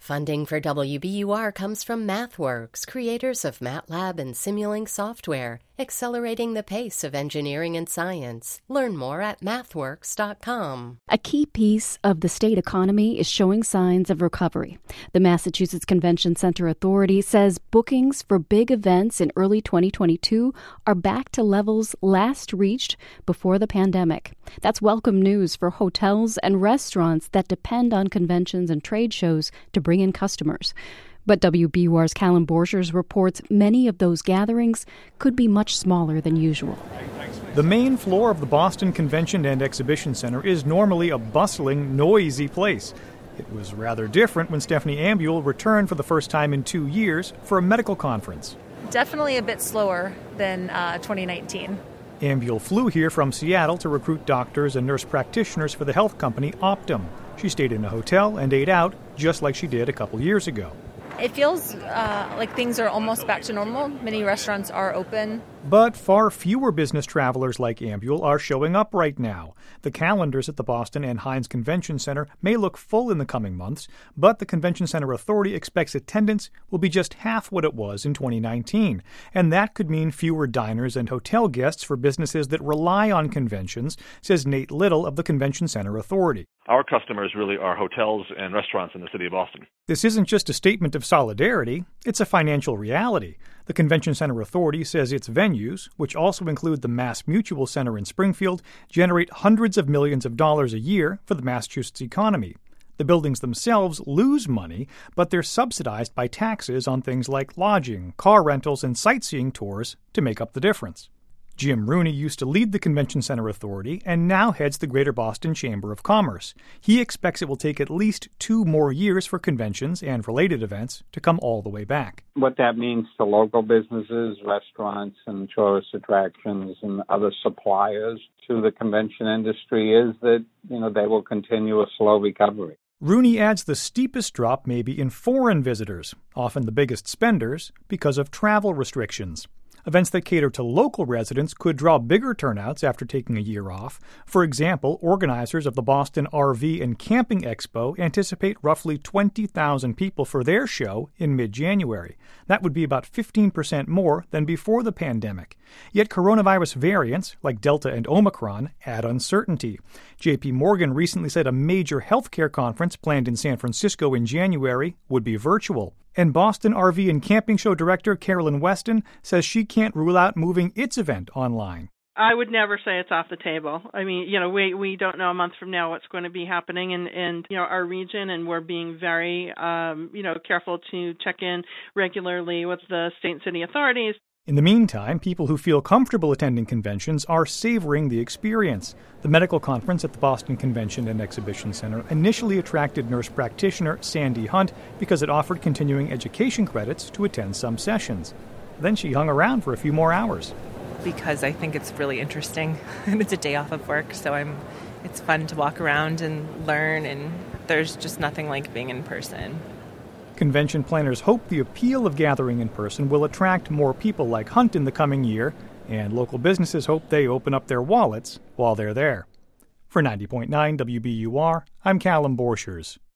Funding for WBUR comes from MathWorks, creators of MATLAB and Simulink software, accelerating the pace of engineering and science. Learn more at mathworks.com. A key piece of the state economy is showing signs of recovery. The Massachusetts Convention Center Authority says bookings for big events in early 2022 are back to levels last reached before the pandemic. That's welcome news for hotels and restaurants that depend on conventions and trade shows to bring in customers. But WBUR's Callum Borchers reports many of those gatherings could be much smaller than usual. The main floor of the Boston Convention and Exhibition Center is normally a bustling, noisy place. It was rather different when Stephanie Ambule returned for the first time in 2 years for a medical conference. Definitely a bit slower than 2019. Ambule flew here from Seattle to recruit doctors and nurse practitioners for the health company Optum. She stayed in a hotel and ate out, just like she did a couple years ago. It feels like things are almost back to normal. Many restaurants are open. But far fewer business travelers like Ambule are showing up right now. The calendars at the Boston and Heinz Convention Center may look full in the coming months, but the Convention Center Authority expects attendance will be just half what it was in 2019. And that could mean fewer diners and hotel guests for businesses that rely on conventions, says Nate Little of the Convention Center Authority. Our customers really are hotels and restaurants in the city of Boston. This isn't just a statement of solidarity, it's a financial reality. The Convention Center Authority says its venues, which also include the Mass Mutual Center in Springfield, generate hundreds of millions of dollars a year for the Massachusetts economy. The buildings themselves lose money, but they're subsidized by taxes on things like lodging, car rentals, and sightseeing tours to make up the difference. Jim Rooney used to lead the Convention Center Authority and now heads the Greater Boston Chamber of Commerce. He expects it will take at least 2 more years for conventions and related events to come all the way back. What that means to local businesses, restaurants and tourist attractions and other suppliers to the convention industry is that, they will continue a slow recovery. Rooney adds the steepest drop may be in foreign visitors, often the biggest spenders, because of travel restrictions. Events that cater to local residents could draw bigger turnouts after taking a year off. For example, organizers of the Boston RV and Camping Expo anticipate roughly 20,000 people for their show in mid-January. That would be about 15% more than before the pandemic. Yet coronavirus variants, like Delta and Omicron, add uncertainty. J.P. Morgan recently said a major healthcare conference planned in San Francisco in January would be virtual. And Boston RV and Camping Show director Carolyn Weston says she can't rule out moving its event online. I would never say it's off the table. I mean, we don't know a month from now what's going to be happening in our region, and we're being very, careful to check in regularly with the state and city authorities. In the meantime, people who feel comfortable attending conventions are savoring the experience. The medical conference at the Boston Convention and Exhibition Center initially attracted nurse practitioner Sandy Hunt because it offered continuing education credits to attend some sessions. Then she hung around for a few more hours. Because I think it's really interesting, and it's a day off of work, so it's fun to walk around and learn, and there's just nothing like being in person. Convention planners hope the appeal of gathering in person will attract more people like Hunt in the coming year, and local businesses hope they open up their wallets while they're there. For 90.9 WBUR, I'm Callum Borchers.